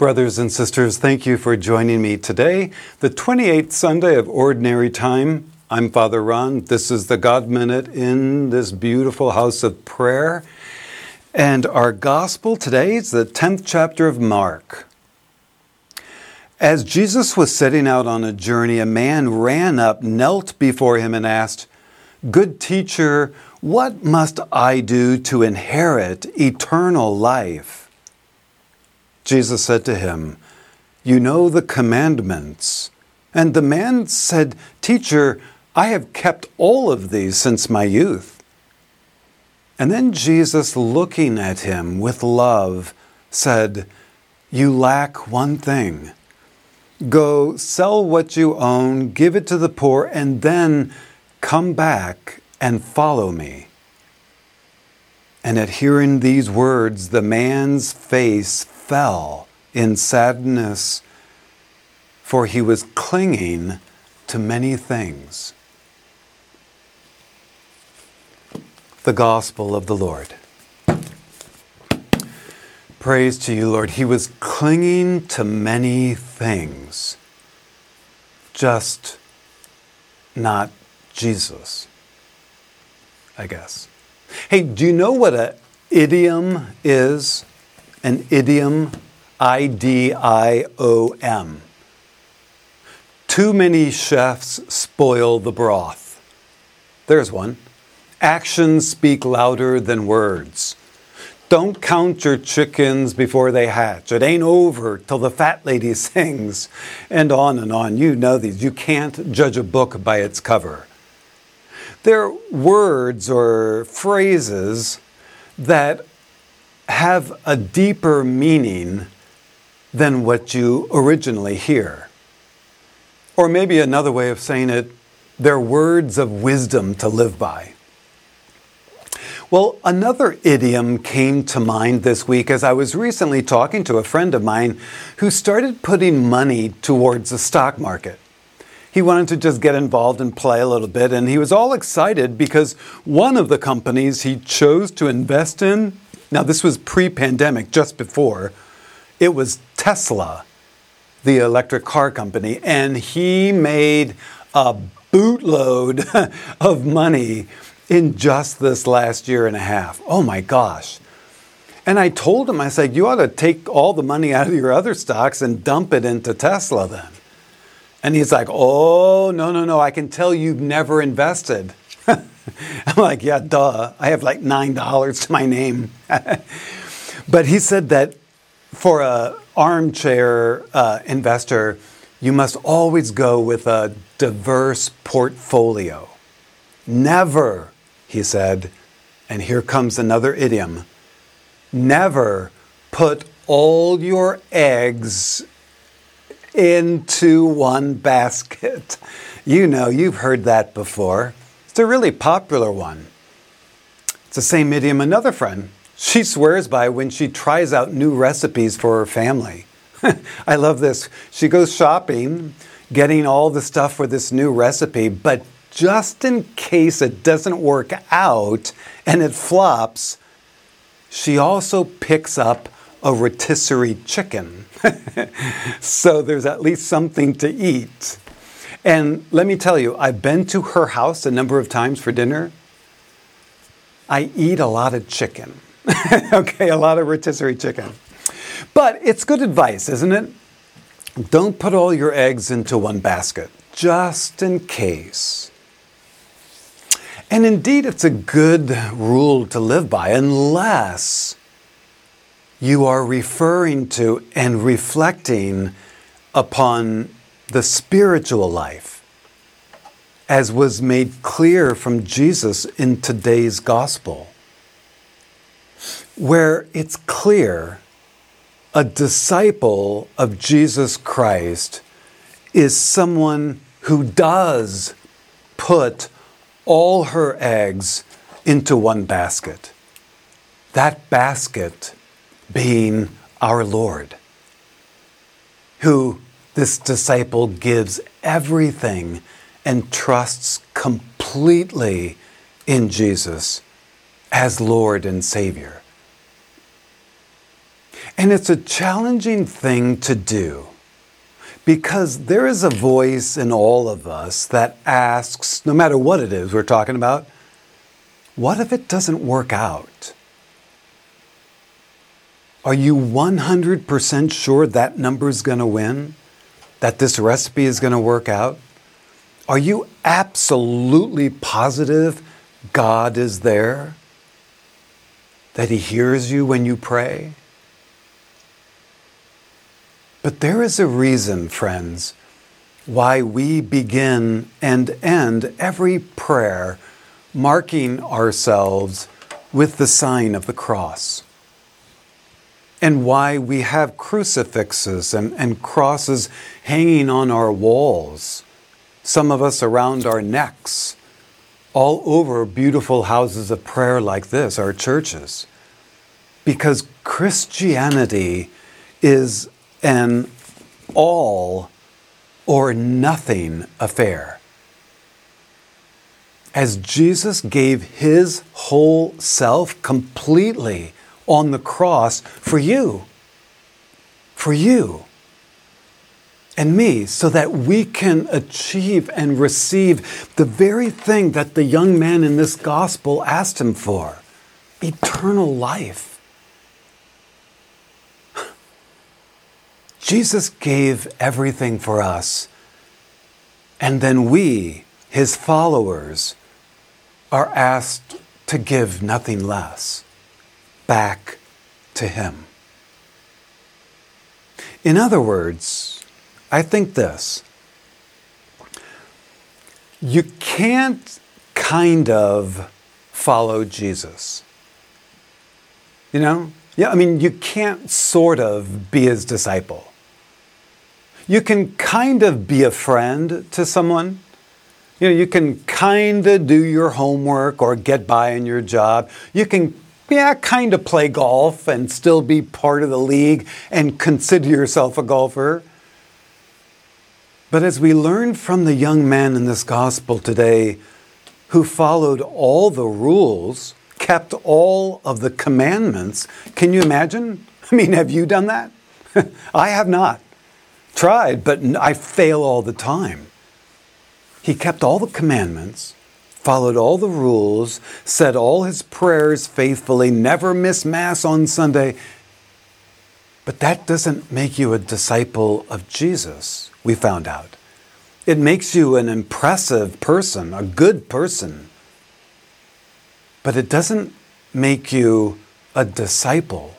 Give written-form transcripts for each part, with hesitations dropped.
Brothers and sisters, thank you for joining me today, the 28th Sunday of Ordinary Time. I'm Father Ron. This is the God Minute in this beautiful house of prayer. And our gospel today is the 10th chapter of Mark. As Jesus was setting out on a journey, a man ran up, knelt before him, and asked, "Good teacher, what must I do to inherit eternal life?" Jesus said to him, "You know the commandments." And the man said, "Teacher, I have kept all of these since my youth." And then Jesus, looking at him with love, said, "You lack one thing. Go sell what you own, give it to the poor, and then come back and follow me." And at hearing these words, the man's face fell in sadness, for he was clinging to many things. The Gospel of the Lord. Praise to you, Lord. He was clinging to many things, just not Jesus, I guess. Hey, do you know what an idiom is? An idiom, I-D-I-O-M. Too many chefs spoil the broth. There's one. Actions speak louder than words. Don't count your chickens before they hatch. It ain't over till the fat lady sings. And on and on. You know these. You can't judge a book by its cover. They're words or phrases that have a deeper meaning than what you originally hear. Or maybe another way of saying it, they're words of wisdom to live by. Well, another idiom came to mind this week as I was recently talking to a friend of mine who started putting money towards the stock market. He wanted to just get involved and play a little bit, and he was all excited because one of the companies he chose to invest in, now this was pre-pandemic, just before, it was Tesla, the electric car company, and he made a bootload of money in just this last year and a half. Oh my gosh. And I told him, I said, you ought to take all the money out of your other stocks and dump it into Tesla then. And he's like, "Oh, no, I can tell you've never invested." I'm like, "Yeah, duh. I have like $9 to my name." But he said that for an armchair investor, you must always go with a diverse portfolio. Never, he said, and here comes another idiom, never put all your eggs into one basket. You know, you've heard that before. It's a really popular one. It's the same idiom another friend, she swears by when she tries out new recipes for her family. I love this. She goes shopping, getting all the stuff for this new recipe, but just in case it doesn't work out and it flops, she also picks up a rotisserie chicken. So there's at least something to eat. And let me tell you, I've been to her house a number of times for dinner. I eat a lot of chicken. Okay, a lot of rotisserie chicken. But it's good advice, isn't it? Don't put all your eggs into one basket, just in case. And indeed, it's a good rule to live by, unless you are referring to and reflecting upon the spiritual life, as was made clear from Jesus in today's gospel, where it's clear a disciple of Jesus Christ is someone who does put all her eggs into one basket. That basket being our Lord, who this disciple gives everything and trusts completely in Jesus as Lord and Savior. And it's a challenging thing to do because there is a voice in all of us that asks, no matter what it is we're talking about, what if it doesn't work out? Are you 100% sure that number's going to win? That this recipe is going to work out? Are you absolutely positive God is there? That He hears you when you pray? But there is a reason, friends, why we begin and end every prayer marking ourselves with the sign of the cross. And why we have crucifixes and crosses hanging on our walls, some of us around our necks, all over beautiful houses of prayer like this, our churches. Because Christianity is an all or nothing affair. As Jesus gave His whole self completely on the cross for you and me, so that we can achieve and receive the very thing that the young man in this gospel asked Him for, eternal life. Jesus gave everything for us, and then we, His followers, are asked to give nothing less back to Him. In other words, I think this: you can't kind of follow Jesus. You know? Yeah, you can't sort of be His disciple. You can kind of be a friend to someone. You can kind of do your homework or get by in your job. You can, kind of play golf and still be part of the league and consider yourself a golfer. But as we learned from the young man in this gospel today, who followed all the rules, kept all of the commandments, can you imagine? Have you done that? I have not. Tried, but I fail all the time. He kept all the commandments, followed all the rules, said all his prayers faithfully, never missed Mass on Sunday. But that doesn't make you a disciple of Jesus, we found out. It makes you an impressive person, a good person. But it doesn't make you a disciple.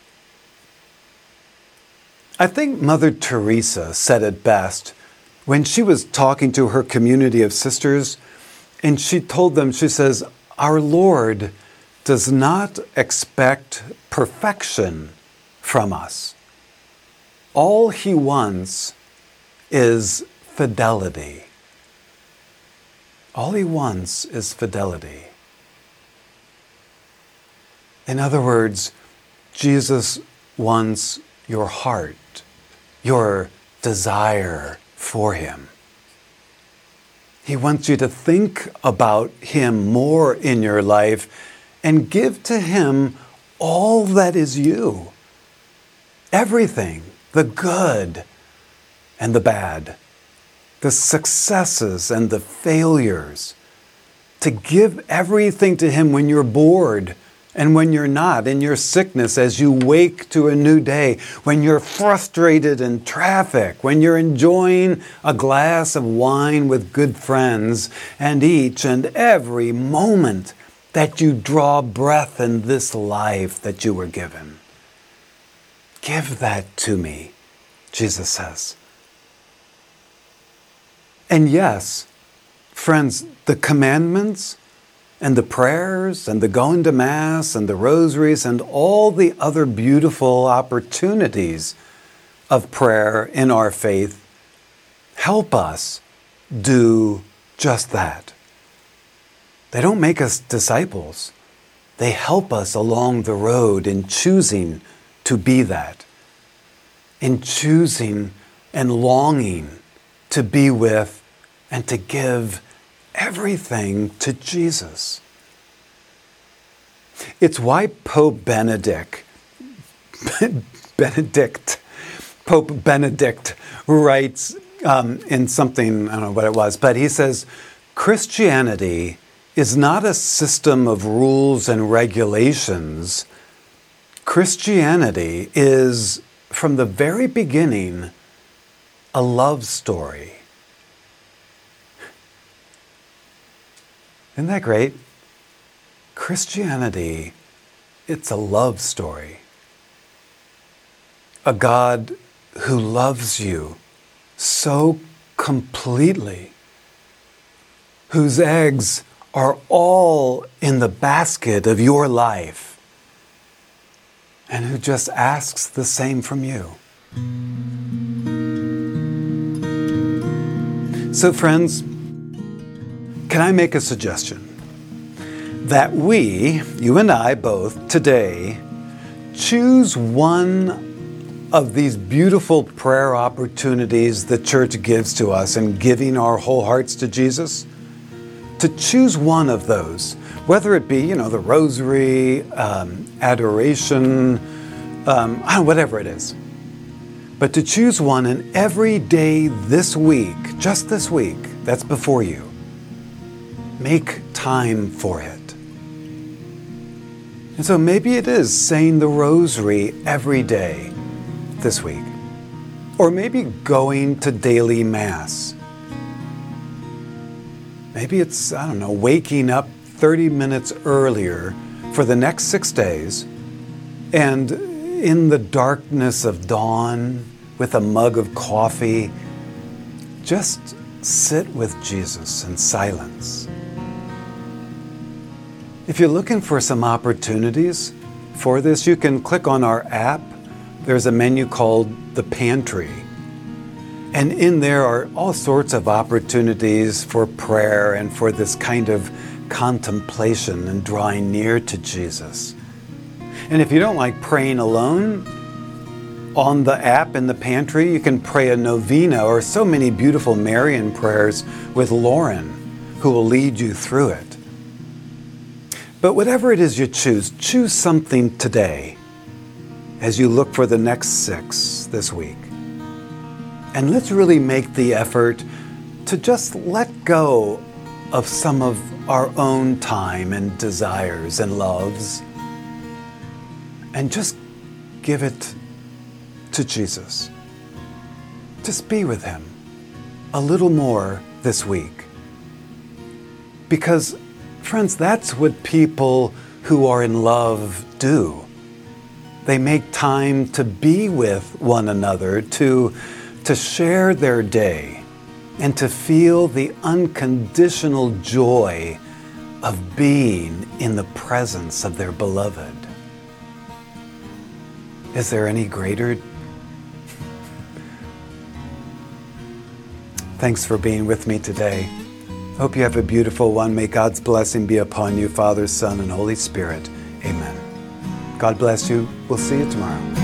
I think Mother Teresa said it best when she was talking to her community of sisters, and she told them, she says, our Lord does not expect perfection from us. All He wants is fidelity. All He wants is fidelity. In other words, Jesus wants your heart, your desire for Him. He wants you to think about Him more in your life and give to Him all that is you. Everything, the good and the bad, the successes and the failures. To give everything to Him when you're bored and when you're not, in your sickness, as you wake to a new day, when you're frustrated in traffic, when you're enjoying a glass of wine with good friends, and each and every moment that you draw breath in this life that you were given. Give that to me, Jesus says. And yes, friends, the commandments and the prayers and the going to Mass and the rosaries and all the other beautiful opportunities of prayer in our faith help us do just that. They don't make us disciples. They help us along the road in choosing to be that, in choosing and longing to be with and to give everything to Jesus. It's why Pope Benedict Pope Benedict writes in something, I don't know what it was, but he says, Christianity is not a system of rules and regulations. Christianity is, from the very beginning, a love story. Isn't that great? Christianity, it's a love story. A God who loves you so completely, whose eggs are all in the basket of your life, and who just asks the same from you. So friends, can I make a suggestion? That we, you and I both, today, choose one of these beautiful prayer opportunities the church gives to us in giving our whole hearts to Jesus, to choose one of those, whether it be, the rosary, adoration, whatever it is. But to choose one, and every day this week, just this week, that's before you, make time for it. And so maybe it is saying the rosary every day this week. Or maybe going to daily Mass. Maybe it's, waking up 30 minutes earlier for the next 6 days, and in the darkness of dawn, with a mug of coffee, just sit with Jesus in silence. If you're looking for some opportunities for this, you can click on our app. There's a menu called The Pantry. And in there are all sorts of opportunities for prayer and for this kind of contemplation and drawing near to Jesus. And if you don't like praying alone, on the app in the pantry, you can pray a novena or so many beautiful Marian prayers with Lauren, who will lead you through it. But whatever it is you choose something today as you look for the next 6 this week. And let's really make the effort to just let go of some of our own time and desires and loves, and just give it to Jesus. Just be with Him a little more this week. Because, friends, that's what people who are in love do. They make time to be with one another, to share their day, and to feel the unconditional joy of being in the presence of their beloved. Is there any greater? Thanks for being with me today. Hope you have a beautiful one. May God's blessing be upon you, Father, Son, and Holy Spirit. Amen. God bless you. We'll see you tomorrow.